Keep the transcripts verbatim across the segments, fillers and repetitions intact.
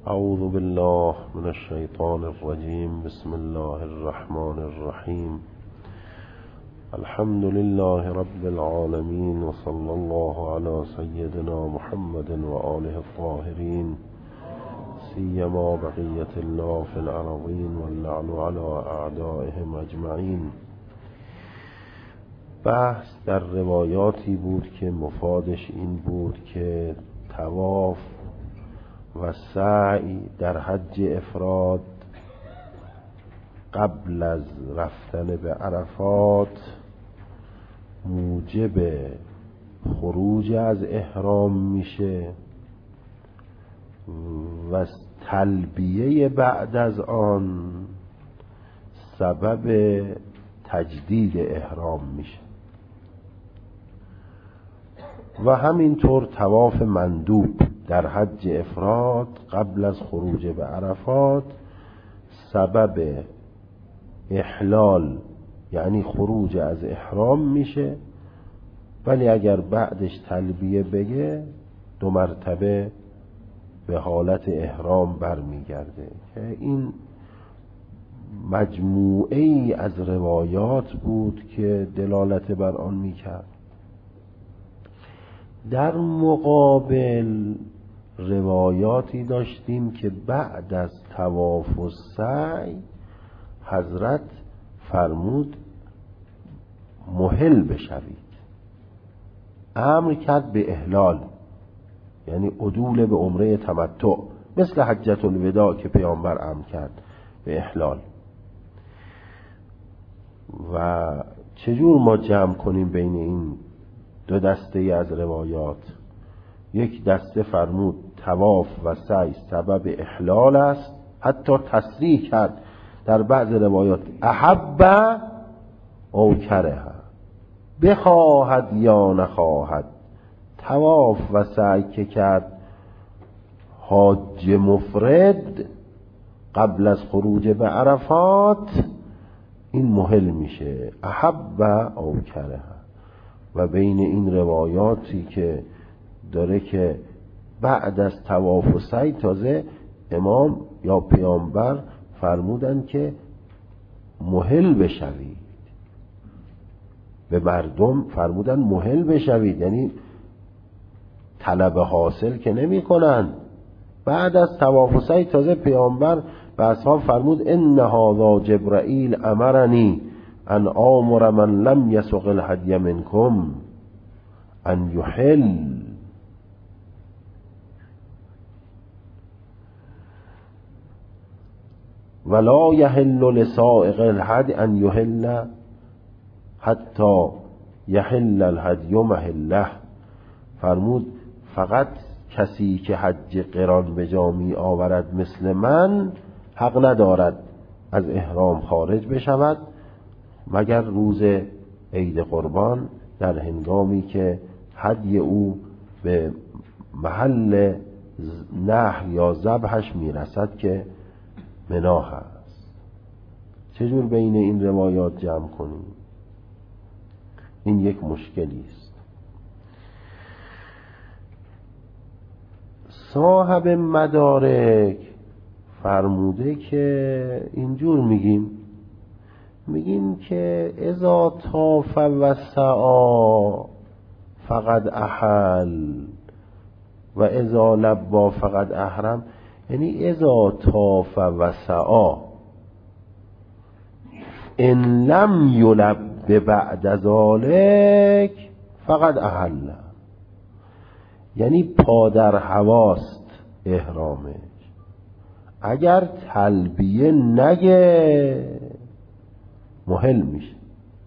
اعوذ بالله من الشیطان الرجیم. بسم الله الرحمن الرحیم. الحمد لله رب العالمین و صلی الله علی سیدنا محمد و آله الطاهرین، سیما بقیت الله فی الارضین واللعن علی اعدائهم اجمعین. بحث در روایاتی بود که مفادش این بود که طواف و سعی در حج افراد قبل از رفتن به عرفات موجب خروج از احرام میشه و تلبیه بعد از آن سبب تجدید احرام میشه و همینطور طواف مندوب در حج افراد قبل از خروج به عرفات سبب احلال یعنی خروج از احرام میشه، ولی اگر بعدش تلبیه بگه دو مرتبه به حالت احرام برمیگرده. که این مجموعه ای از روایات بود که دلالت بر آن میکرد. در مقابل روایاتی داشتیم که بعد از طواف و سعی حضرت فرمود محل بشوید، امر کرد به احلال، یعنی عدول به عمره تمتع، مثل حجت الوداع که پیامبر امر کرد به احلال. و چجور ما جمع کنیم بین این دو دسته از روایات؟ یک دسته فرمود طواف و سعی سبب احلال است، حتی تصریح کرد در بعض روایات احب او کره، بخواهد یا نخواهد. طواف و سعی که کرد حاج مفرد قبل از خروج به عرفات این محل میشه، احب او کره. و بین این روایاتی که داره که بعد از طواف و سعی تازه امام یا پیامبر فرمودن که محل بشوید، به مردم فرمودن محل بشوید، یعنی طلب حاصل که نمی کنن. بعد از طواف و سعی تازه پیامبر به اصحاب فرمود ان هذا جبرائیل امرنی ان آمر من لم یسق الهدی منکم ان یحل. ولا یحل لسائق الهدی ان یحل حتی یحل الهدی محله. فرمود فقط کسی که حج قران به جا می آورد مثل من حق ندارد از احرام خارج بشود مگر روز عید قربان، در هنگامی که هدی او به محل نحر یا ذبحش میرسد که منا هست. چجور بین این روایات جمع کنیم؟ این یک مشکلی است. صاحب مدارک فرموده که اینجور میگیم میگیم که اذا طاف و سعی فقد احل و اذا لبا فقد احرم. یعنی اذا طاف و سعی ان لم یلب بعد ذلک فقد احل، یعنی پا در هواست احرامش، اگر تلبیه نگه محل میشه،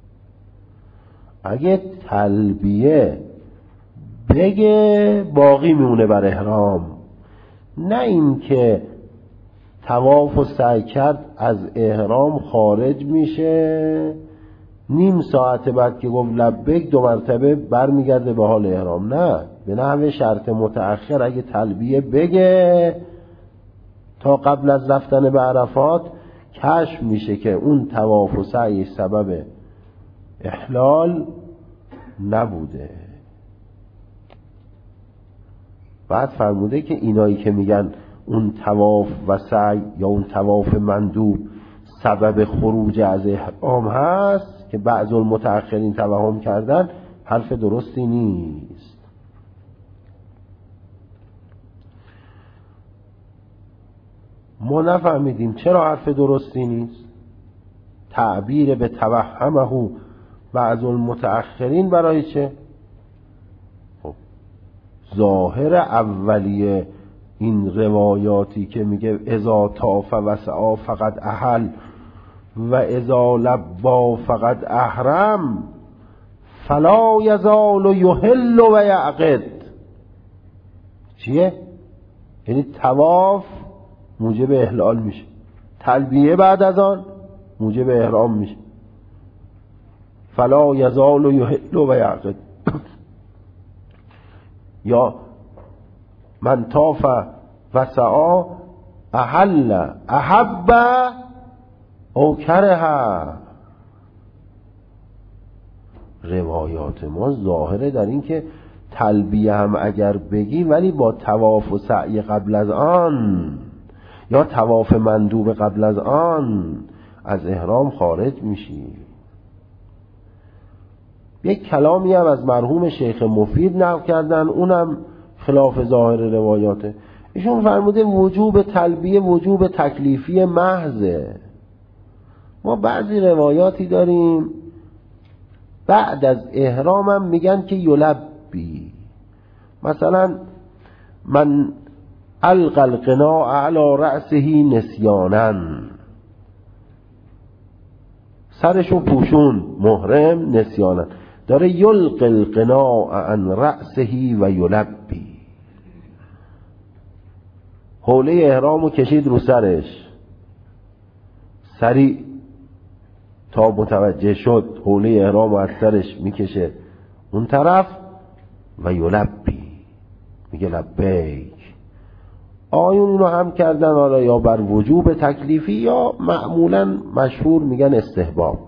اگه تلبیه بگه باقی میمونه بر احرام. نه این که طواف و سعی کرد از احرام خارج میشه، نیم ساعت بعد که گفت لبیک دو مرتبه برمیگرده به حال احرام. نه، به نحو شرط متأخر اگه تلبیه بگه تا قبل از رفتن به عرفات کشف میشه که اون طواف و سعی سبب احلال نبوده. بعد فرموده که اینایی که میگن اون طواف و سعی یا اون طواف مندوب سبب خروج از احرام هست که بعض المتأخرین توهم کردن، حرف درستی نیست. ما نفهمیدیم چرا حرف درستی نیست. تعبیر به توهمه بعض المتأخرین برای چه؟ خب ظاهر اولیه این روایاتی که میگه اذا طاف و سعی فقط احل و اذا لبا فقط احرم فلا یزال یحل و یعقد، چیه؟ یعنی طواف موجب احلال میشه، تلبیه بعد از آن موجب احرام میشه. فلا یزال یحل و یعقد یا من طاف و سعی احل احب او کره. روایات ما ظاهره در این که تلبیه هم اگر بگی ولی با طواف و سعی قبل از آن یا طواف مندوب قبل از آن از احرام خارج میشی. یک کلامی هم از مرحوم شیخ مفید نقل کردن، اونم خلاف ظاهر روایاته. ایشون فرموده وجوب تلبیه وجوب تکلیفی محضه. ما بعضی روایاتی داریم بعد از احرام هم میگن که یلبی، مثلا من القى القناع علی رأسه نسیانا، سرشو پوشون محرم نسیانا، داره یلقی القناع عن رأسه و یلبی، حوله احرامو کشید رو سرش، سریع تا متوجه شد حوله احرامو از سرش میکشه اون طرف و یلبی، میگه لبیک. آیون رو هم کردن حالا یا بر وجوب تکلیفی یا معمولا مشهور میگن استحباب،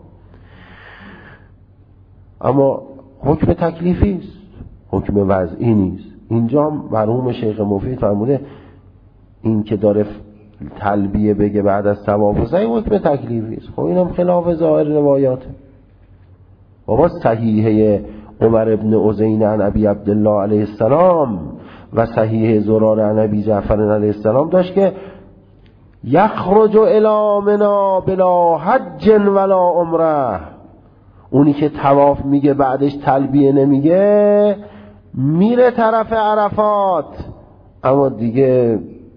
اما حکم تکلیفی است، حکم وضعی نیست. اینجا مرحوم شیخ مفید فرموده این که داره تلبیه بگه بعد از طواف و سعی حکم تکلیفی است. خب اینم خلاف ظاهر روایاته. بابا صحیحه عمر ابن عزین عن ابی عبدالله علیه السلام و صحیح زرار عن ابی جعفر علیه السلام داشت که یخرج الی منی بلا حج ولا عمره، اونی که طواف میگه بعدش تلبیه نمیگه میره طرف عرفات اما دیگه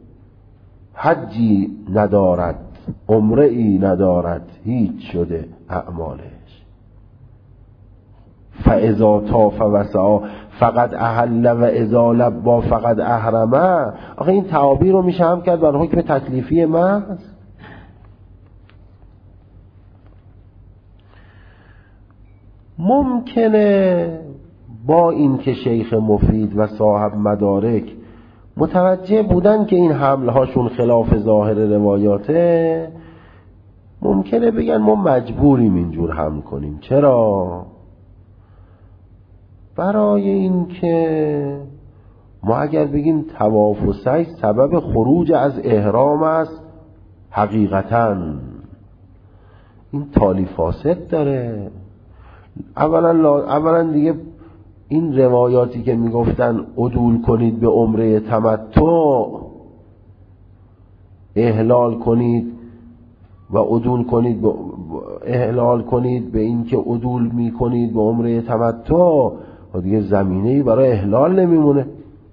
حجی ندارد، عمره ای ندارد، هیچ شده اعمالش. فاذا طاف و سعی فقط احل و اذا لبا فقط احرمه. آخه این تعابیر رو میشه هم کرد بر حکم تکلیفی محض. ممکنه با این که شیخ مفید و صاحب مدارک متوجه بودن که این حمل هاشون خلاف ظاهر روایاته، ممکنه بگن ما مجبوریم اینجور حمل کنیم. چرا؟ برای این که ما اگر بگیم طواف و سعی سبب خروج از احرام است، حقیقتاً این تالی فاسد داره. اولا اولا دیگه این روایاتی که میگفتن عدول کنید به عمره تمتع، احلال کنید و عدول کنید به احلال کنید به این که عدول میکنید به عمره تمتع، و دیگه زمینه‌ای برای احلال نمیمونه.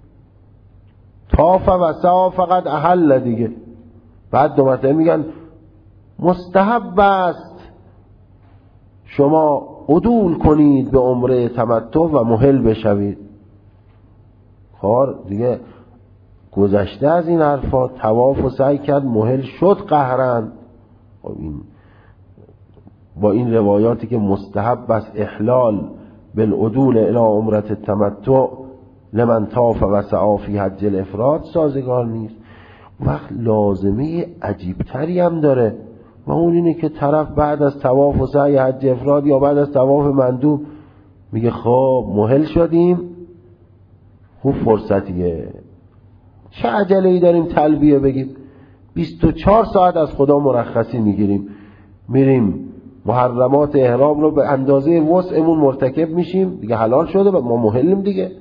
طاف و سعی فقط احل دیگه. بعد دو مرتبه میگن مستحب است شما عدول کنید به عمره تمتع و محل بشوید. کار دیگه گذشته از این حرفا، طواف و سعی کرد محل شد قهرن. این با این روایاتی که مستحب است احلال بالعدول الى عمره التمتع لمن طاف و سعی فی حج الافراد سازگار نیست. وقت لازمه عجیبتری هم داره و اون اینه که طرف بعد از طواف و سعی حج افراد یا بعد از طواف مندوب میگه خب محل شدیم، خوب فرصتیه چه عجله‌ای داریم تلبیه بگیم؟ بیست و چهار ساعت از خدا مرخصی میگیریم، میریم محرمات احرام رو به اندازه وسعمون مرتکب میشیم، دیگه حلال شده و ما محلیم دیگه،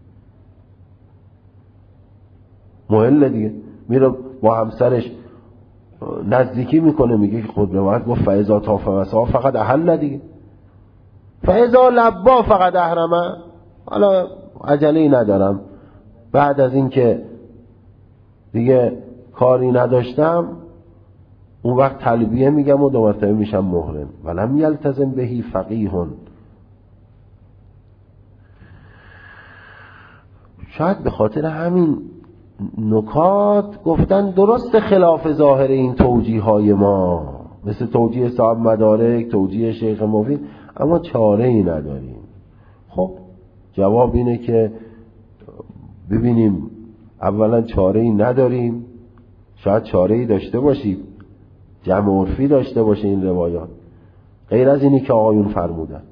محل دیگه. میره با همسرش نزدیکی میکنه، میگه خود روایت گفت فاذا طاف وسعی فقط احل دیگه، فاذا لبا فقط احرمه. حالا عجله‌ای ندارم، بعد از این که دیگه کاری نداشتم اون وقت تلبیه میگم و دو مرتبه میشم محرم. ولم یلتزم بهی فقیه. شاید به خاطر همین نکات گفتن درست خلاف ظاهر این توجیه های ما، مثل توجیه صاحب مدارک، توجیه شیخ مفید، اما چاره ای نداریم. خب جواب اینه که ببینیم اولا چاره ای نداریم، شاید چاره ای داشته باشیم، جمع عرفی داشته باشه این روایات، غیر از اینی که آقایون فرمودن.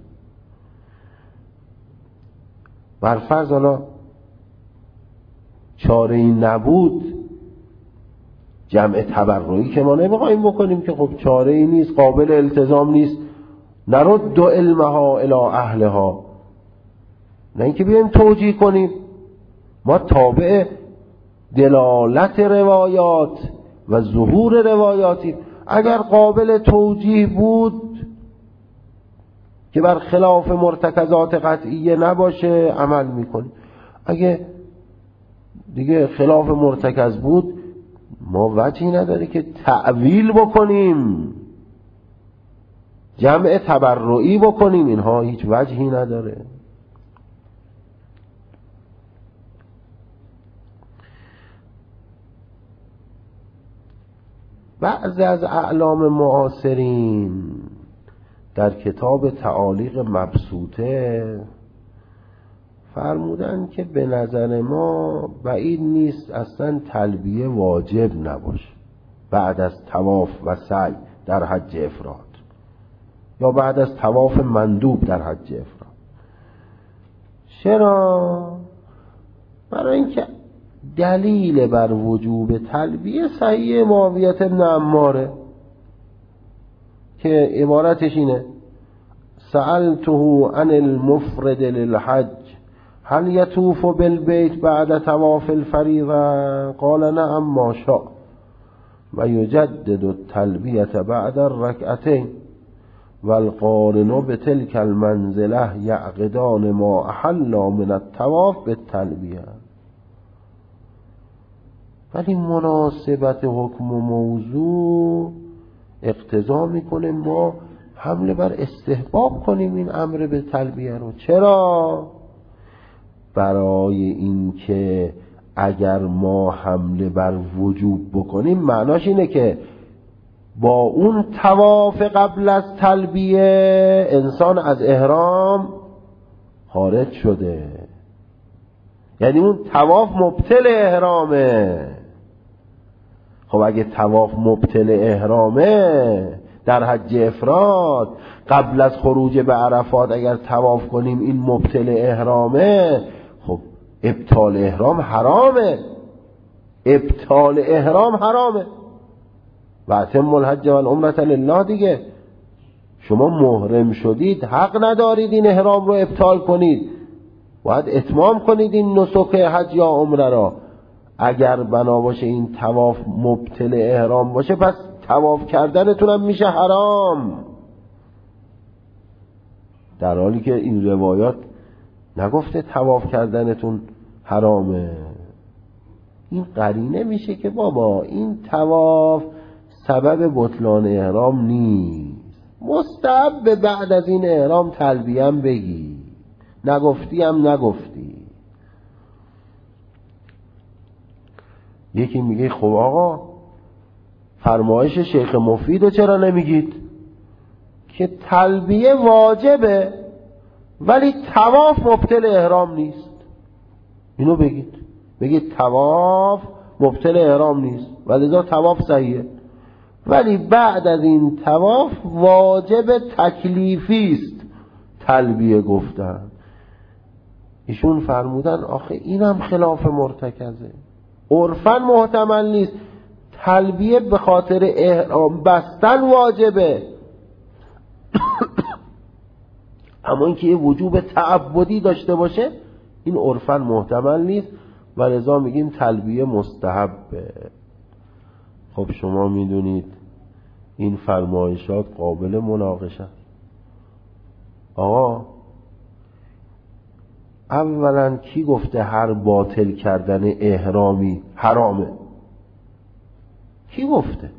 برفرض حالا چاره ای نبود، جمع تبرعی که ما نمیخوایم بکنیم که خب چاره ای نیست، قابل التزام نیست، نرد دو علمها الی اهلها، نه اینکه بیایم توجیه کنیم. ما تابع دلالت روایات و ظهور روایاتی. اگر قابل توجیه بود که بر خلاف مرتکزات قطعیه نباشه عمل میکنیم، اگه دیگه خلاف مرتکز بود ما وجهی نداره که تعویل بکنیم، جمع تبرعی بکنیم، اینها هیچ وجهی نداره. بعضی از اعلام معاصرین در کتاب تعالیق مبسوطه فرمودن که به نظر ما بعید نیست اصلا تلبیه واجب نباشه بعد از طواف و سعی در حج افراد، یا بعد از طواف مندوب در حج افراد. چرا؟ برای اینکه دلیل بر وجوب تلبیه صحیح معاویه بن عماره که عبارتش اینه: سألته عن المفرد للحج هل یطوف بالبیت بعد طواف الفریضه قال نعم ما شاء و یجدد التلبیه بعد الرکعتین والقارن بتلك المنزله یعقدان ما احل من الطواف بالتلبیه. ولی مناسبت حکم و موضوع اقتضا میکنه ما حمله بر استحباب کنیم این امر به تلبیه رو. چرا؟ برای اینکه اگر ما حمله بر وجوب بکنیم معناش اینه که با اون طواف قبل از تلبیه انسان از احرام خارج شده، یعنی اون طواف مبطل احرامه. خب اگه طواف مبطل احرامه در حج افراد قبل از خروج به عرفات اگر طواف کنیم این مبطل احرامه، خب ابطال احرام حرامه، ابطال احرام حرامه. و اتم الحج والعمرة لله دیگه. شما محرم شدید حق ندارید این احرام رو ابطال کنید، باید اتمام کنید این نسک حج یا عمره را. اگر بنا باشه این طواف مبطل احرام باشه پس طواف کردنتون هم میشه حرام، در حالی که این روایات نگفته طواف کردنتون حرامه. این قرینه میشه که بابا این طواف سبب بطلان احرام نیست، مستحب بعد از این احرام تلبیه هم بگی، نگفتی هم نگفتی. یکی میگه خب آقا فرمایش شیخ مفید چرا نمیگید که تلبیه واجبه ولی طواف مبطل احرام نیست؟ اینو بگید، بگید طواف مبطل احرام نیست ولی ذا طواف صحیحه، ولی بعد از این طواف واجب تکلیفی است تلبیه گفتن. ایشون فرمودن آخه اینم خلاف مرتکزه. عرفاً محتمل نیست. تلبیه به خاطر احرام بستن واجبه، اما اینکه یه وجوب تعبدی داشته باشه این عرفاً محتمل نیست و لذا میگیم تلبیه مستحبه. خب شما میدونید این فرمایشات قابل مناقشه. آقا اولا کی گفته هر باطل کردن احرامی حرامه؟ کی گفته؟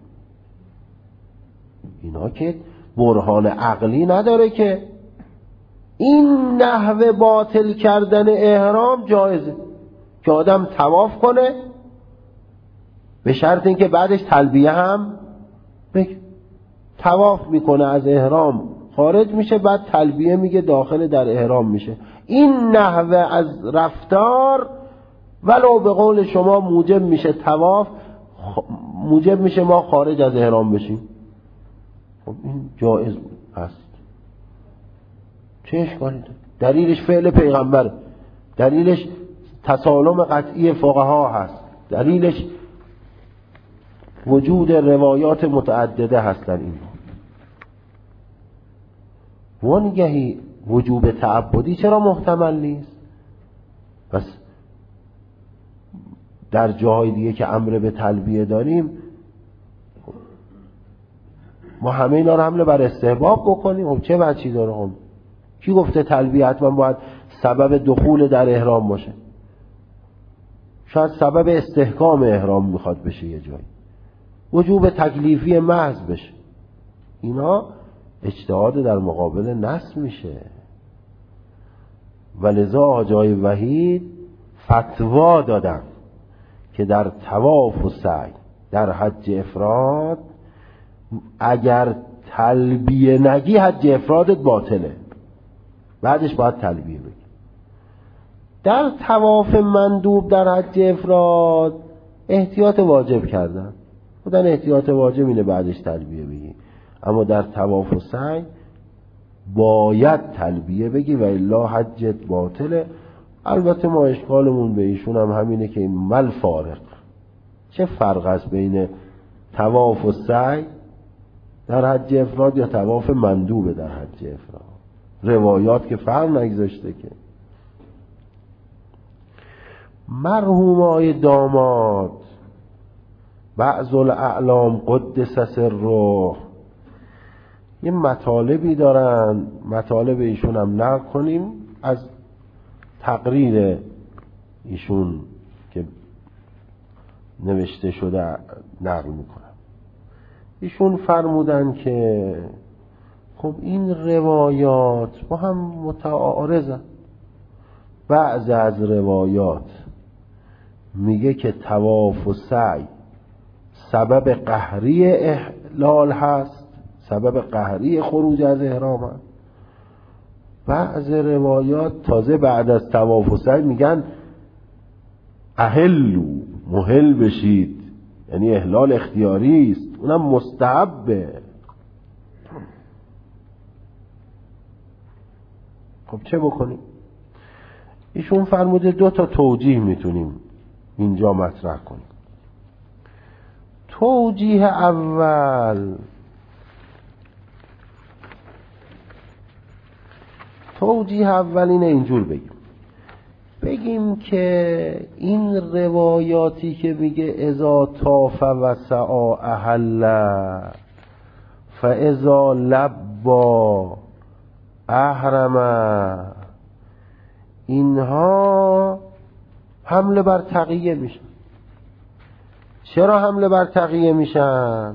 اینا که برهان عقلی نداره که. این نحوه باطل کردن احرام جایزه که آدم طواف کنه به شرط اینکه بعدش تلبیه هم بگه. طواف میکنه از احرام خارج میشه، بعد تلبیه میگه داخل در احرام میشه. این نحوه از رفتار ولو به قول شما موجب میشه طواف، موجب میشه ما خارج از احرام بشیم. خب این جایز هست، چه اشکالی داره؟ دلیلش فعل پیغمبر، دلیلش تسالم قطعی فقها هست، دلیلش وجود روایات متعدده هستن. این وانگهی وجوب تعبدی چرا محتمل نیست؟ بس در جاهای دیگه که امر به تلبیه داریم ما همه اینا رو حمله بر استحباب بکنیم. خب چه وجهی داره؟ خب کی گفته تلبیه حتما باید سبب دخول در احرام باشه؟ شاید سبب استحکام احرام میخواد بشه، یه جایی وجوب تکلیفی محض بشه. اینا اجتهاد در مقابل نص میشه. ولذا آجای وحید فتوا دادن که در طواف و سعی در حج افراد اگر تلبیه نگی حج افرادت باطله، بعدش باید تلبیه بگی. در طواف مندوب در حج افراد احتیاط واجب کردن، خودن احتیاط واجب اینه بعدش تلبیه بگی، اما در طواف و سعی باید تلبیه بگی و الا حجت باطله. البته ما اشکالمون به ایشون هم همینه که این مل فارق، چه فرق است بین طواف و سعی در حج افراد یا طواف مندوب در حج افراد؟ روایات که فرق نگذاشته که. مرحومای داماد بعض الاعلام قدس سره یه مطالبی دارن، مطالب ایشون هم نقل کنیم از تقریر ایشون که نوشته شده نقل میکنم. ایشون فرمودن که خب این روایات با هم متعارضن. بعض از روایات میگه که طواف و سعی سبب قهری احلال هست، سبب قهری خروج از احرام هست. بعض روایات تازه بعد از طواف و سعی میگن احلو، محل بشید، یعنی احلال اختیاری است، اونم مستحبه. خب چه بکنیم؟ ایشون فرموده دو تا توجیه میتونیم اینجا مطرح کنیم. توجیه اول، توجیه اول اینه اینجور بگیم بگیم که این روایاتی که میگه اذا طاف و سعی احل فاذا لبا احرم، اینها حمله بر تقیه میشن. چرا حمله بر تقیه میشن؟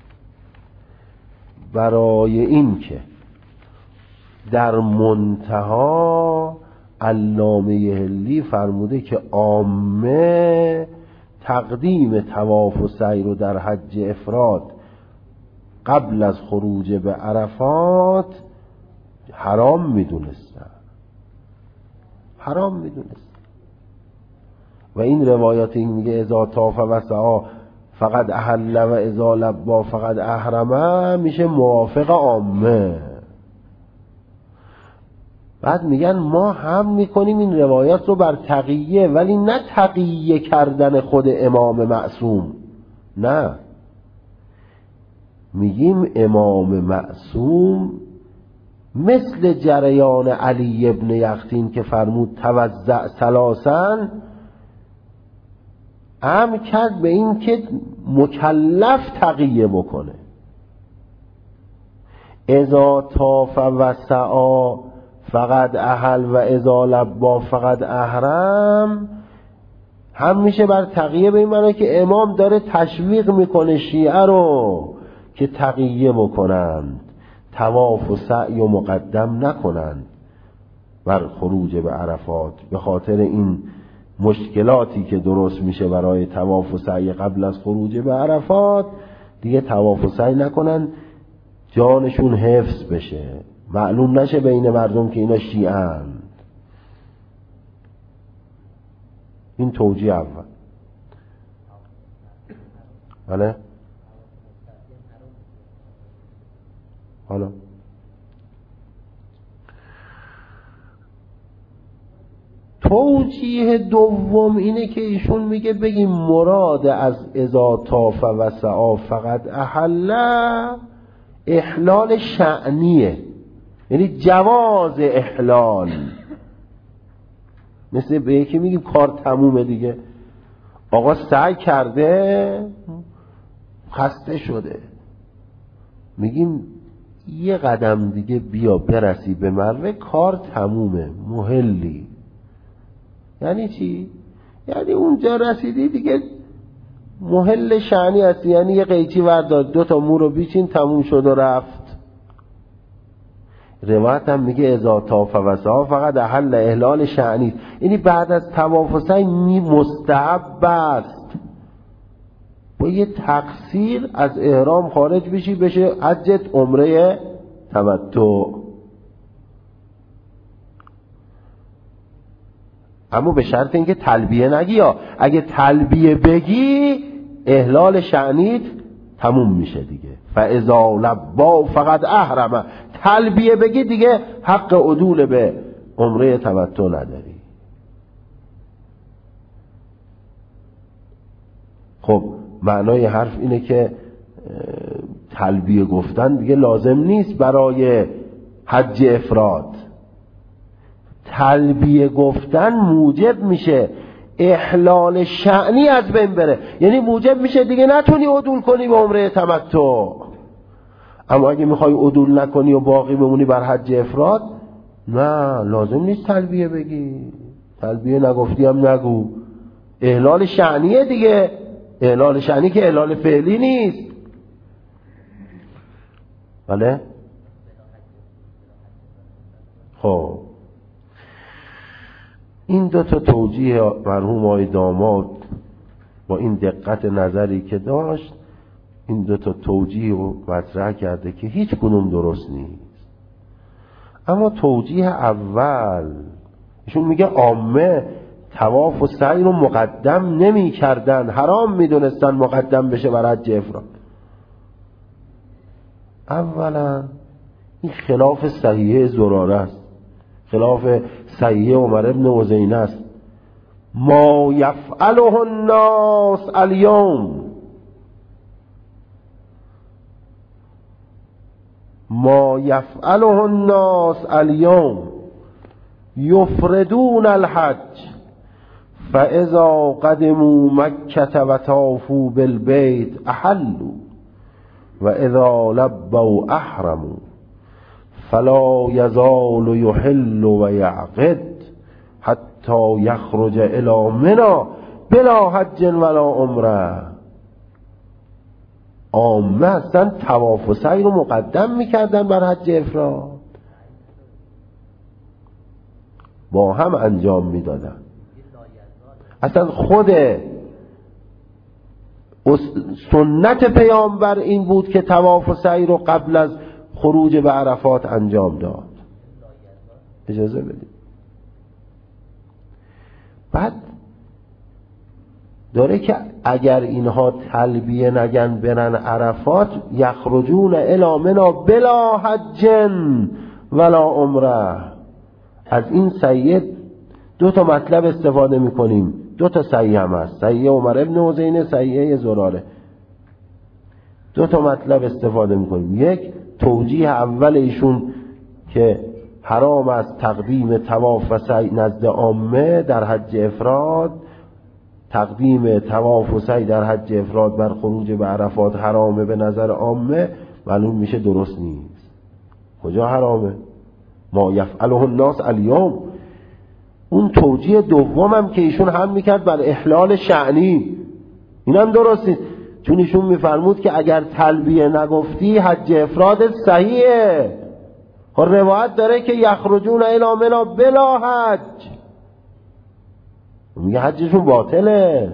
برای این که در منتها علامه هلی فرموده که عامه تقدیم طواف و سعی رو در حج افراد قبل از خروج به عرفات حرام میدونستن، حرام میدونستن. و این روایات این میگه اذا طاف و سعی فقط احل و اذا لبا فقط احرمه، میشه موافق عامه. بعد میگن ما هم میکنیم این روایات رو بر تقیه، ولی نه تقیه کردن خود امام معصوم، نه، میگیم امام معصوم مثل جریان علی ابن یقطین که فرمود توزع ثلاثا، امر کرد به این که مکلف تقیه بکنه. اذا طاف و سعی فقط اهل و اذا لبا فقط احرم، هم میشه بر تقیه به این معنی که امام داره تشویق میکنه شیعه رو که تقیه بکنند، طواف و سعی و مقدم نکنند بر خروج به عرفات، به خاطر این مشکلاتی که درست میشه برای طواف و سعی قبل از خروج به عرفات، دیگه طواف و سعی نکنن، جانشون حفظ بشه، معلوم نشه بین مردم که اینا شیعه‌اند. این توجیه اول. بله؟ حالا توجیه دوم اینه که ایشون میگه بگیم مراد از اذا طاف و سعی فقط احل احلال شأنیه، یعنی جواز احلال. مثل به یکی میگیم کار تمومه دیگه، آقا سعی کرده خسته شده، میگیم یه قدم دیگه بیا برسی به مروه، کار تمومه، محلی. یعنی چی؟ یعنی اونجا رسیدی دیگه محل شأنی هستی، یعنی یه قیچی ورداد دو تا مو رو بیچین، تموم شد و رفت. روایت هم میگه اذا طاف و سعی فقط احل احلال شأنی، یعنی بعد از طواف و سعی مستحب است با یه تقصیر از احرام خارج بشی، بشه حجت عمره تمتع. اما به شرط اینکه تلبیه نگی، یا اگه تلبیه بگی احلال شأنیت تموم میشه دیگه. فاذا لبا فقط احرم، تلبیه بگی دیگه حق عدول به عمره تمتع نداری. خب معنای حرف اینه که تلبیه گفتن دیگه لازم نیست برای حج افراد. تلبیه گفتن موجب میشه احلال شأنی از بین بره، یعنی موجب میشه دیگه نتونی عدول کنی به عمره تمتع. اما اگه میخوای عدول نکنی و باقی بمونی بر حج افراد، نه لازم نیست تلبیه بگی، تلبیه نگفتی هم نگو، احلال شأنیه دیگه، احلال شأنی که احلال فعلی نیست. بله؟ خب این دو تا توجیه مرحوم آقای داماد با این دقت نظری که داشت، این دو تا توجیه رو مطرح کرده که هیچ کدوم درست نیست. اما توجیه اول ایشون میگه عامه طواف و سعی رو مقدم نمی کردن، حرام می دونستن مقدم بشه بر حج افراد. اولا این خلاف صحیح زراره است، خلاف صحیح عمر ابن عزینه است. ما یفعله الناس اليوم، ما یفعله الناس اليوم یفردون الحج فاذا قدموا مکة و طافوا بالبیت احلوا و اذا لبوا احرموا فلا یزال یحل و یعقد حتی یخرج الی منی بلا حج ولا عمره. عامه هستن طواف و سعی رو مقدم میکردن بر حج افراد، با هم انجام میدادن. اصلا خود سنت پیامبر این بود که طواف و سعی رو قبل از خروج به عرفات انجام داد. اجازه بدید. بعد داره که اگر اینها تلبیه نگن برن عرفات، یخرجون الی منی بلا حج ولا عمره، از این سیه دو تا مطلب استفاده میکنیم، دو تا سیه هم هست، سیه عمر ابن حسین، سیه زراره. دو تا مطلب استفاده میکنیم. یک توجیه اول ایشون که حرام است تقدیم طواف و سعی نزد عامه در حج افراد، تقدیم طواف و سعی در حج افراد بر خروج به عرفات حرامه به نظر عامه، معلوم میشه درست نیست. کجا حرامه؟ ما یفعله الناس الیوم. اون توجیه دومم که ایشون هم میکرد بر احلال شأنی، اینم درست نیست، چون ایشون میفرمود که اگر تلبیه نگفتی حج افراد صحیحه. خب روایت داره که یخرجون الی منا بلا حج، میگه حجشون باطله.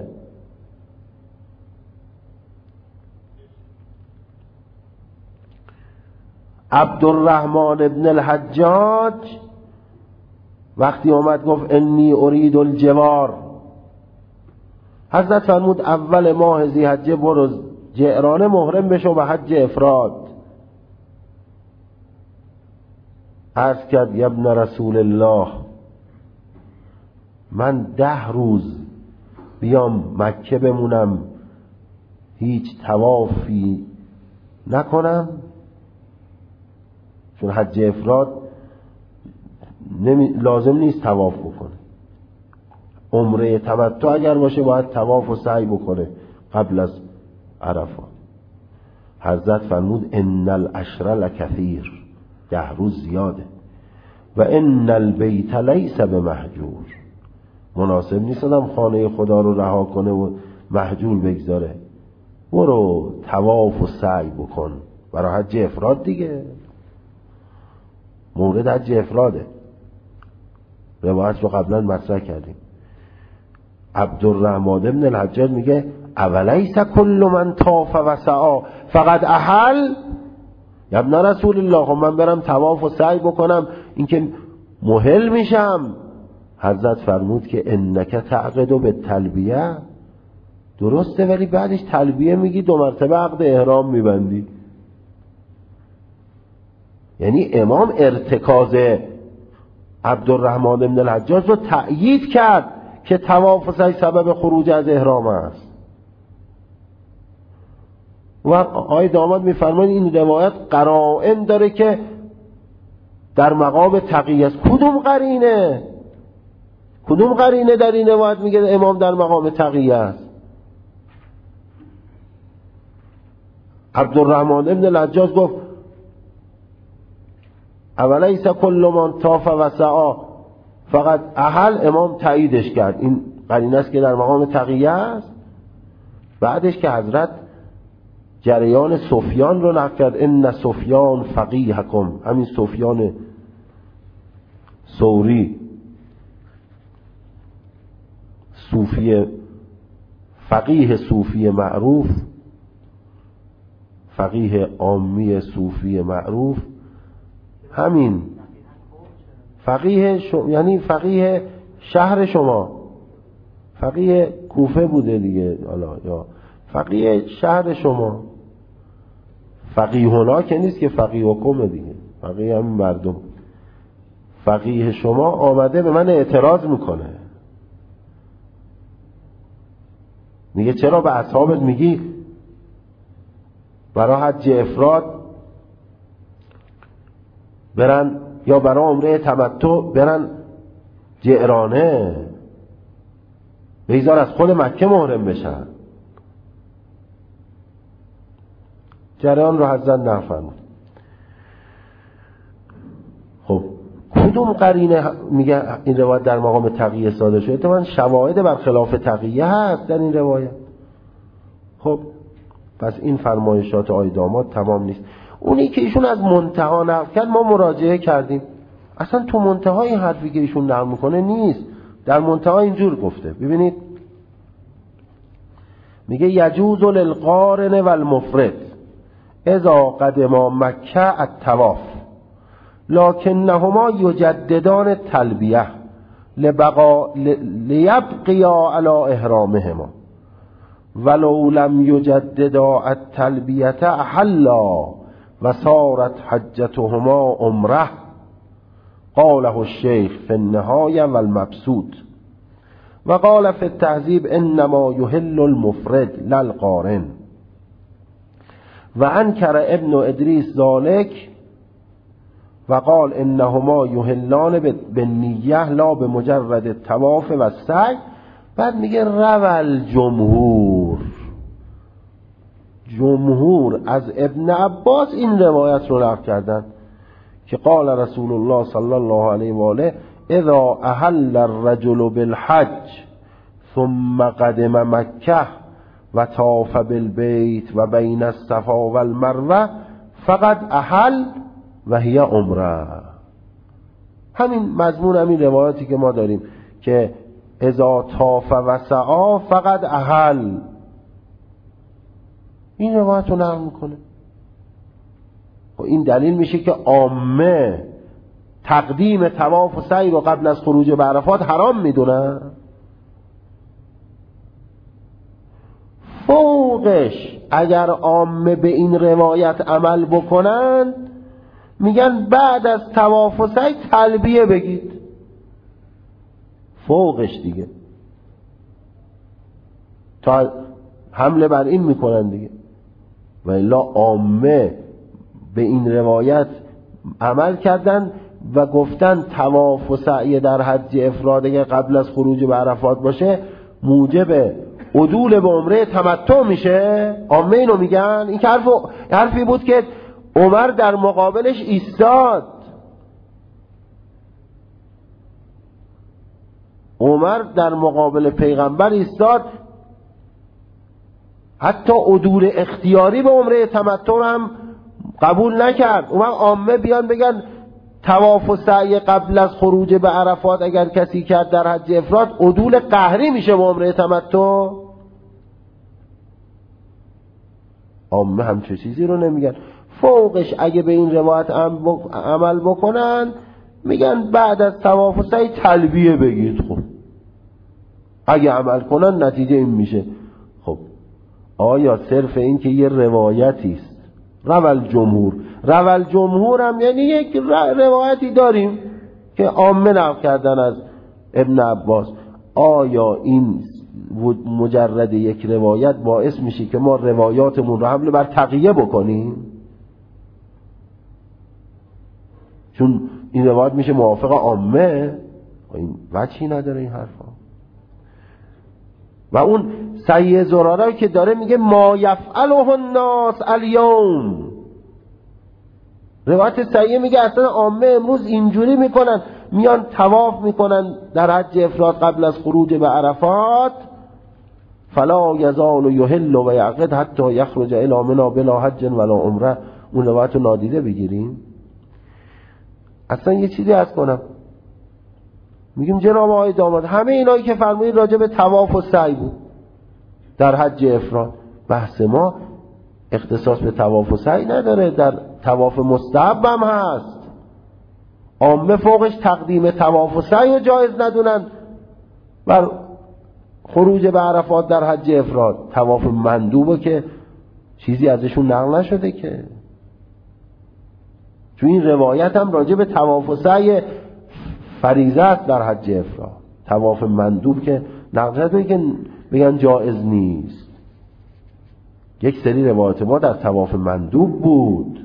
عبدالرحمن ابن الحجاج وقتی اومد گفت انی ارید الجوار، حضرت فرمود اول ماه ذی‌حجه برو جعرانه محرم بشو به حج افراد. عرض کرد یا ابن رسول الله، من ده روز بیام مکه بمونم هیچ طوافی نکنم؟ چون حج افراد نمی... لازم نیست طواف بکنه. عمره تمتع اگر باشه باید طواف و سعی بکنه قبل از عرفات. حضرت فرمود ان العشر لکثیر، ده روز زیاده، و ان البیت لیس بمهجور، مناسب نیست آدم خانه خدا رو رها کنه و محجور بگذاره. برو طواف و سعی بکن برای حج افراد دیگه، مورد حج افراده. روایت رو قبلا مطرح کردیم. عبدالرحمن ابن الحجاج میگه اولیس کل من طاف و سعی فقط احل؟ یا ابن رسول الله، خب من برم طواف و سعی بکنم این که محل میشم؟ حضرت فرمود که انک تعقد به تلبیه، درسته، ولی بعدش تلبیه میگی دو مرتبه عقد احرام میبندی. یعنی امام ارتکاز عبدالرحمن ابن الحجاج رو تأیید کرد که طواف و سعی سبب خروج از احرام است. و آقای داماد میفرماید این روایت قرائن داره که در مقام تقیه است. کدوم قرینه؟ کدوم قرینه در این روایت میگه امام در مقام تقیه است؟ عبدالرحمن ابن الحجاج گفت اولیس کل من طاف و سعی فقط احل، امام تاییدش کرد، این قرینه است که در مقام تقیه است. بعدش که حضرت جریان سفیان رو نقل کرد، ان سفیان فقیهکم، همین سفیان ثوری صوفی فقیه صوفی معروف، فقیه عامی صوفی معروف، همین فقیه شما، یعنی فقیه شهر شما، فقیه کوفه بوده دیگه، حالا یا فقیه شهر شما. فقیه هنا که نیست که فقیه حکمه دیگه، فقیه همین مردم. فقیه شما آمده به من اعتراض میکنه، میگه چرا به اصحابت میگی برای حج افراد برن یا برای عمره تمتع برن جعرانه، بیزار از خود مکه محرم بشن؟ جریان رو حضرت نفرمود. خب کدوم قرینه میگه این روایت در مقام تقیه صادر شده؟ اتفاقاً شواهد برخلاف تقیه هست در این روایت. خب پس این فرمایشات آقای داماد تمام نیست. اونی که ایشون از منتها نقل کرد ما مراجعه کردیم، اصلا تو منتهای حرفی که ایشون نقل میکنه نیست. در منتها اینجور گفته، ببینید میگه یجوز للقارن والمفرد اذا قدما مکه الطواف لکنهما یجددان التلبیه لبقا لیبقیا علی احرامهما ولو لم یجددا التلبیه احلا و صارت حجتهما عمره. قاله الشیخ فی النهایه و المبسوط و قال فی التهذیب انما یحل المفرد لا القارن و انکر ابن ادریس ذالک و قال انهما یحلان بالنیه لا بمجرد الطواف و السعی. بعد میگه روال جمهور، جمهور از ابن عباس این روایت رو نقل کردن که قال رسول الله صلی الله علیه و آله اذا احل الرجل بالحج ثم قدم مکه و طاف بالبیت و بین الصفا و المروه فقط احل و هی عمره. همین مضمون همین روایاتی که ما داریم که اذا طاف و سعی فقط احل، این روایت رو نقل میکنه. این دلیل میشه که عامه تقدیم طواف و سعی رو قبل از خروج به عرفات حرام میدونن. فوقش اگر عامه به این روایت عمل بکنن میگن بعد از طواف و سعی تلبیه بگید. فوقش دیگه تا حمله بر این میکنن دیگه. و الا عامه به این روایت عمل کردن و گفتن طواف و سعی در حج افراد اگر قبل از خروج به عرفات باشه موجب عدول به عمره تمتع میشه. عامه اینو میگن. این که حرف حرفی بود که عمر در مقابلش ایستاد. عمر در مقابل پیغمبر ایستاد، حتی عدول اختیاری به عمره تمتع هم قبول نکرد. اون عامه بیان بگن طواف و سعی قبل از خروج به عرفات اگر کسی کرد در حج افراد عدول قهری میشه به عمره تمتع. عامه هم چه چیزی رو نمیگن. فوقش اگه به این روایت عمل بکنن میگن بعد از طواف و سعی تلبیه بگید. خب اگه عمل کنن نتیجه این میشه. خب آیا صرف این که یه روایتی است روال جمهور، روال جمهور هم یعنی یک روایتی داریم که عامه نقل کردن از ابن عباس، آیا این مجرد یک روایت باعث میشه که ما روایاتمون رو حمله بر تقیه بکنیم؟ چون این روایت میشه موافق عامه. این وجهی نداره این حرفا. و اون سعی زراره که داره میگه ما یفعله الناس الیوم، روایت سعی میگه اصلا عامه امروز اینجوری میکنن، میان طواف میکنن در حج افراد قبل از خروج به عرفات، فلا یزال یحل و یعقد حتی یخرج الی منی بلا حج ولا عمره. اون روایت رو نادیده بگیریم. اصلا یه چیزی عرض کنم، میگیم جناب آقای داماد همه اینایی که فرمودید راجع به طواف و سعی بود در حج افراد، بحث ما اختصاص به طواف و سعی نداره، در طواف مستحب هم هست. عامه فوقش تقدیم طواف و سعی رو جایز ندونن بر خروج به عرفات در حج افراد. طواف مندوبه که چیزی ازشون نقل نشده که. چون این روایت هم راجع به طواف و سعی فریضه است در حج افراد. طواف مندوب که نقل شده که بگن جایز نیست. یک سری روایت ما در طواف مندوب بود.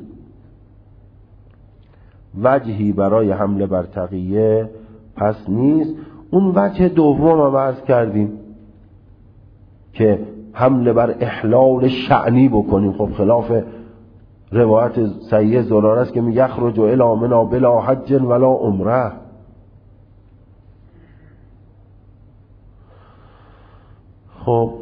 وجهی برای حمله بر تقیه پس نیست. اون وجه دوم هم عرض کردیم که حمله بر احلال شأنی بکنیم. خب خلاف روایت سعی زراره است که میگه یخرج الی منی بلا حج ولا عمره. خب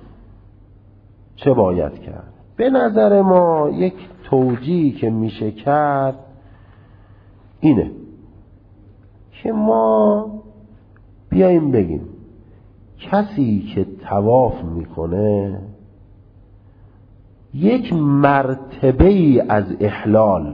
چه باید کرد؟ به نظر ما یک توجیهی که میشه کرد اینه که ما بیاییم بگیم کسی که طواف میکنه یک مرتبه ای از احلال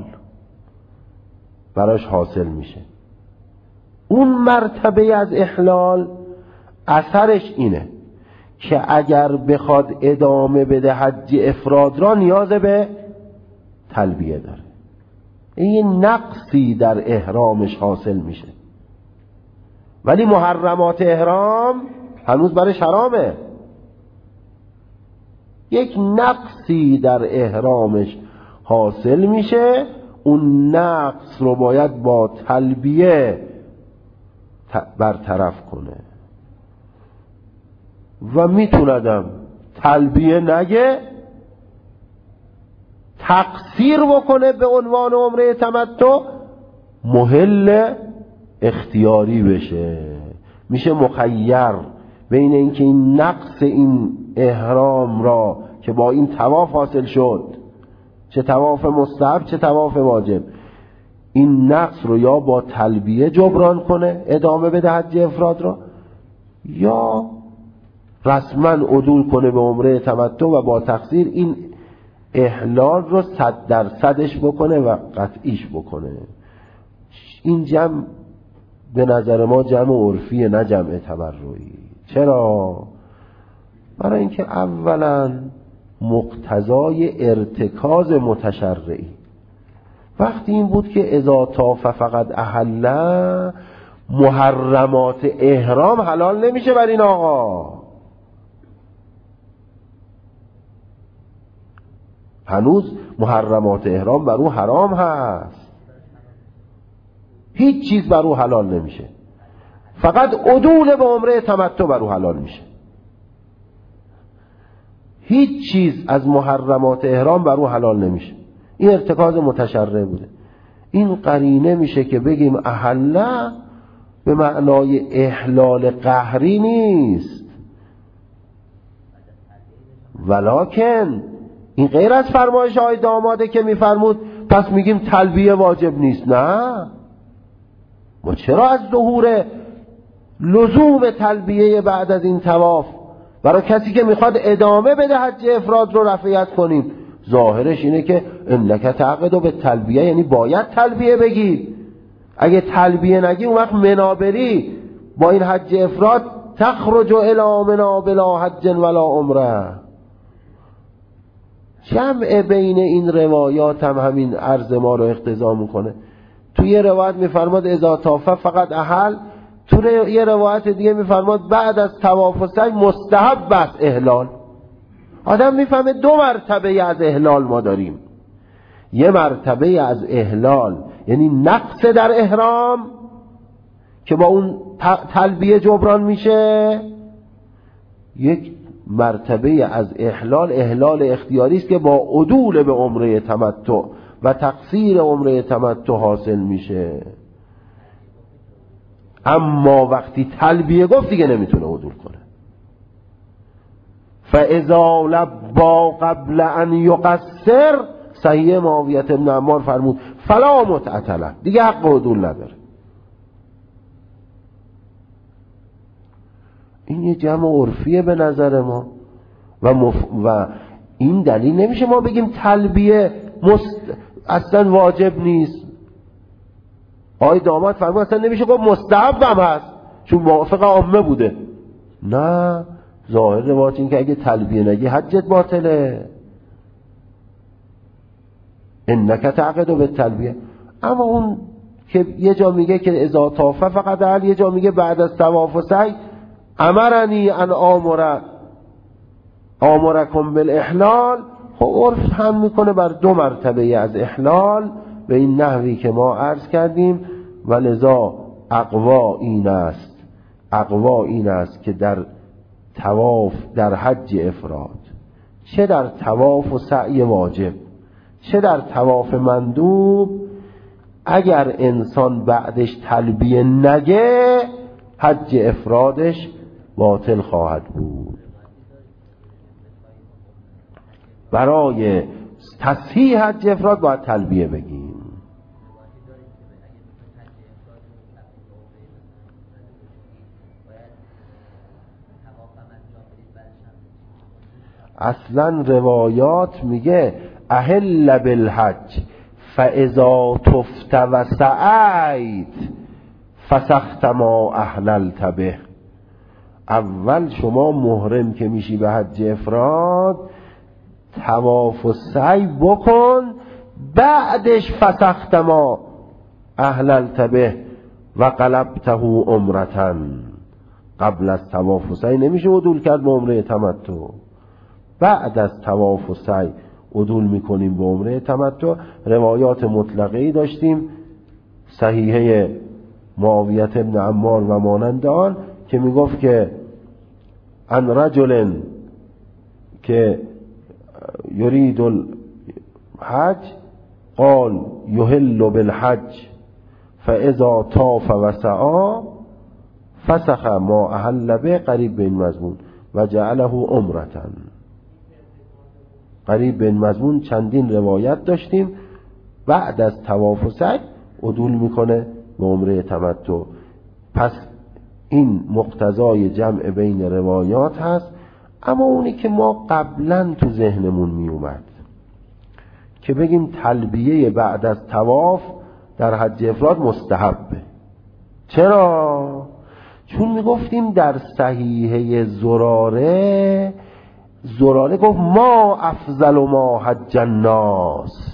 براش حاصل میشه. اون مرتبه از احلال اثرش اینه که اگر بخواد ادامه بده حج افراد را نیاز به تلبیه داره. این نقصی در احرامش حاصل میشه، ولی محرمات احرام هنوز برش حرامه. یک نقصی در احرامش حاصل میشه، اون نقص رو باید با تلبیه برطرف کنه و میتوندم تلبیه نگه، تقصیر بکنه به عنوان عمره تمتع، محل اختیاری بشه، میشه مخیر بین اینکه این نقص این احرام را که با این طواف حاصل شد، چه طواف مستحب چه طواف واجب، این نقص رو یا با تلبیه جبران کنه ادامه بده حج افراد را، یا رسما عدول کنه به عمره تمتع و با تقصیر این احلال رو صد درصدش بکنه و قطعیش بکنه. این جمع به نظر ما جمع عرفیه نه جمع تبرعی. چرا؟ برای اینکه اولا مقتضای ارتکاز متشرعی وقتی این بود که اذا طاف فقط احل، محرمات احرام حلال نمیشه بر این آقا، هنوز محرمات احرام بر او حرام هست، هیچ چیز بر او حلال نمیشه، فقط عدول به عمره تمتع بر او حلال میشه. هیچ چیز از محرمات احرام بر او حلال نمیشه. این ارتکاز متشرع بوده. این قرینه میشه که بگیم احله به معنای احلال قهری نیست، ولکن این غیر از فرمایش های داماده که میفرمود پس میگیم تلبیه واجب نیست. نه، ما چرا از ظهور لزوم تلبیه بعد از این طواف برای کسی که میخواد ادامه بده حج افراد رو رفعیت کنیم؟ ظاهرش اینه که انک تعقد به تلبیه، یعنی باید تلبیه بگی. اگه تلبیه نگی اون وقت منابری با این حج افراد تخرج الی منا بلا حج ولا عمره. جمع بین این روایات هم همین عرض ما رو اقتضا میکنه. تو یه روایت میفرماد اذا طاف فقط احل، تو یه روایت دیگه میفرماد بعد از طواف و سعی مستحب است احلال. آدم میفهمه دو مرتبه از احلال ما داریم، یه مرتبه از احلال یعنی نقص در احرام که با اون تلبیه جبران میشه، یک مرتبه از احلال احلال اختیاری است که با عدول به عمره تمتع و تقصیر عمره تمتع حاصل میشه. اما وقتی تلبیه گفت دیگه نمیتونه عدول کنه. فاذا لبا قبل ان یقصر، صحیح معاویه بن عمار فرمود فلا متعة له، دیگه حق عدول نداره. این یه جمع عرفیه به نظر ما و, مف... و این دلیل نمیشه ما بگیم تلبیه مست... اصلا واجب نیست. آقای داماد فرمود اصلا نمیشه گفت مستحب هم هست چون موافق عامه بوده. نه، ظاهر روایت این که اگه تلبیه نگی حجت باطله، انک تعقد به تلبیه. اما اون که یه جا میگه که اذا طاف فقط احل، یه جا میگه بعد از طواف و سعی امرنی ان آمر آمرکم بالاحلال، خب عرف هم میکنه بر دو مرتبه از احلال به این نحوی که ما عرض کردیم. و لذا اقوا این است اقوا این است که در طواف در حج افراد، چه در طواف و سعی واجب چه در طواف مندوب، اگر انسان بعدش تلبیه نگه حج افرادش باطل خواهد بود. برای تصحیح حج افراد باید تلبیه بگیم. اصلا روایات میگه اهل بالحج فاذا طفت و سعیت فسخت ما احللت به. اول شما محرم که میشی به حج افراد طواف و سعی بکن بعدش فسخت ما اهللت به و قلبته عمرتن. قبل از طواف و سعی نمیشه عدول کرد به عمره تمتع، بعد از طواف و سعی عدول میکنیم به عمره تمتع. روایات مطلقه ای داشتیم صحیحه معاویه ابن عمار و مانند آن که میگفت که ان رجل که یرید الحج قال یهل بالحج فاذا طاف و سعی فسخ ما اهل به قریب به این مضمون و جعله عمرتن. قریب به این مضمون چندین روایت داشتیم بعد از طواف و سعی عدول میکنه به عمره تمتع. پس این مقتضای جمع بین روایات هست. اما اونی که ما قبلا تو ذهنمون می اومد که بگیم تلبیه بعد از طواف در حج افراد مستحبه. چرا؟ چون می گفتیم در صحیحه زراره زراره گفت ما افضل و ما حج الناس،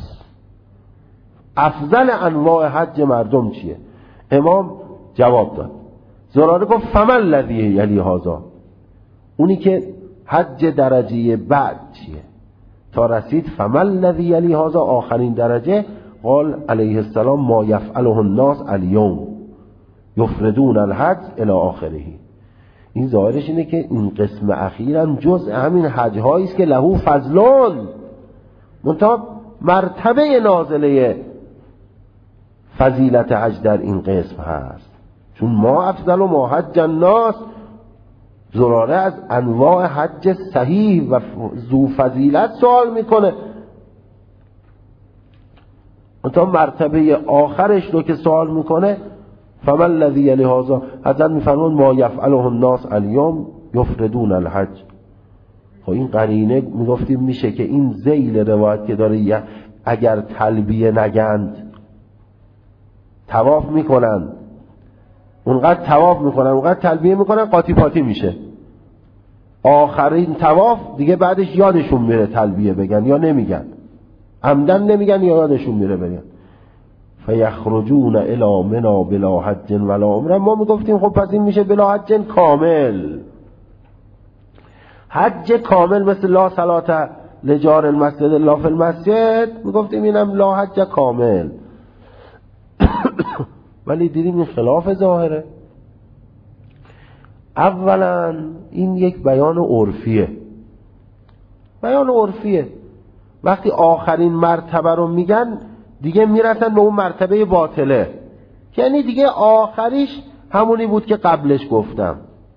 افضل انواع حج مردم چیه؟ امام جواب داد. زراره گفت فمن الذی یلی هذا، اونی که حج درجه بعد چیه؟ تا رسید فمن الذی یلی هذا آخرین درجه. قال علیه السلام ما یفعله الناس الیوم یفردون الحج الی آخره. این ظاهرش اینه که این قسم اخیرم جزء همین حج هایی است که لهو فضلون، منتها مرتبه نازله فضیلت حج در این قسم هست. چون ما افضل و ما حج الناس، زراره از انواع حج صحیح و ذو فضیلت سوال میکنه، منتها مرتبه آخرش رو که سوال میکنه فمن الذی یلی هذا، حضرت میفرمون ما یفعله الناس الیوم یفردون الحج. خب این قرینه میگفتیم میشه که این ذیل روایت که داره اگر تلبیه نگند طواف میکنن، اونقدر طواف میکنن اونقدر تلبیه میکنن، قاطی پاتی میشه. آخرین طواف دیگه بعدش یادشون میره تلبیه بگن یا نمیگن، عمدن نمیگن یا یادشون میره بگن. فیخرجون الی منی بلا حج ولا عمره. ما میگفتیم خب پس این میشه بلا حج کامل. حج کامل مثل لا صلاة لجار المسجد الا فی المسجد، میگفتیم اینم لا حج کامل. ولی دیدیم این خلاف ظاهره. اولا این یک بیان عرفیه، بیان عرفیه. وقتی آخرین مرتبه رو میگن دیگه میرسن به اون مرتبه باطله، یعنی دیگه آخریش همونی بود که قبلش گفتم.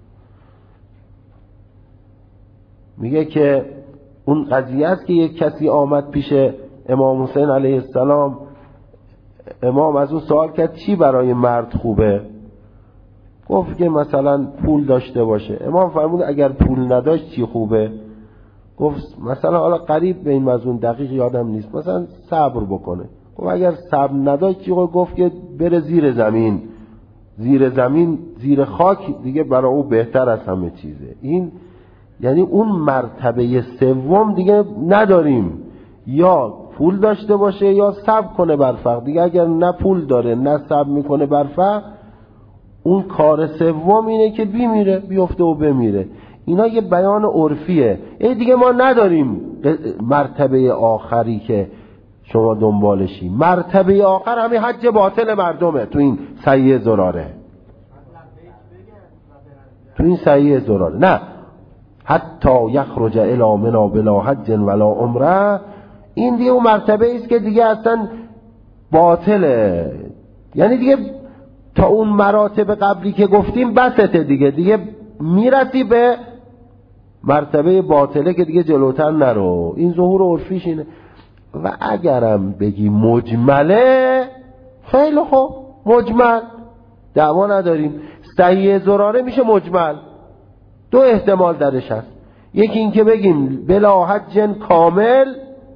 میگه که اون قضیه است که یک کسی آمد پیش امام حسین علیه السلام، امام از اون سوال کرد چی برای مرد خوبه؟ گفت که مثلا پول داشته باشه. امام فرمود اگر پول نداشت چی خوبه؟ گفت مثلا حالا قریب به این مضمون دقیق یادم نیست، مثلا صبر بکنه. گفت اگر صبر نداشت چی؟ گفت که بره زیر زمین، زیر زمین زیر خاک دیگه برای او بهتر از همه چیزه. این یعنی اون مرتبه سوم دیگه نداریم، یا پول داشته باشه یا صبر کنه بر فقر. دیگه اگر نه پول داره نه صبر میکنه بر فقر، اون کار سوم اینه که بیمیره، بیفته و بمیره. اینا یه بیان عرفیه. ای دیگه ما نداریم مرتبه آخری که شما دنبالشی. مرتبه آخر همین حج باطل مردمه. تو این صحیح زراره، تو این صحیح زراره نه حتی یخرج الی منی بلا حج ولا عمره. این دیگه اون مرتبه است که دیگه اصلا باطله، یعنی دیگه تا اون مراتب قبلی که گفتیم بسته، دیگه دیگه میرسی به مرتبه باطله که دیگه جلوتر نرو. این ظهور عرفیش اینه. و اگرم بگی مجمله، خیلی خوب، مجمل دعوا نداریم. صحیح زراره میشه مجمل. دو احتمال درش هست، یکی این که بگیم بلا حج کامل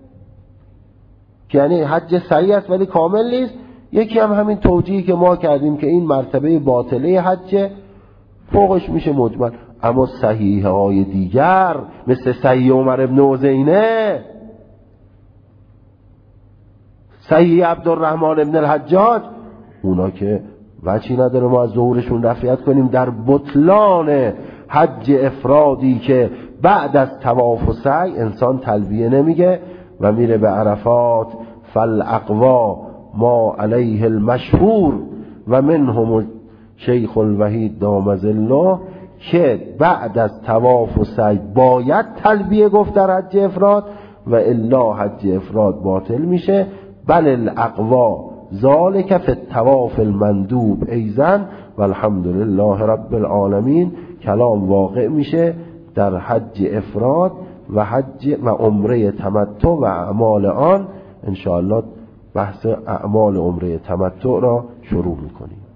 که یعنی حج صحیح است ولی کامل نیست، یکی هم همین توجیهی که ما کردیم که این مرتبه باطله حج، فوقش میشه مجمل. اما صحیح های دیگر مثل صحیح عمر ابن عزینه صحیح عبدالرحمن ابن الحجاج، اونا که وجهی نداره ما از ظهورشون رفعیت کنیم در بطلان حج افرادی که بعد از طواف و سعی انسان تلبیه نمیگه و میره به عرفات. فالاقوا ما علیه المشهور و منهم شیخ الوحید دام ظله، که بعد از طواف و سعی باید تلبیه گفت در حج افراد و الا حج افراد باطل میشه. بل الاقوا ذالک فی الطواف المندوب ایزن والحمد لله رب العالمین. کلام واقع میشه در حج افراد و حج و عمره تمتع و اعمال آن. انشاءالله بحث اعمال عمره تمتع را شروع میکنیم.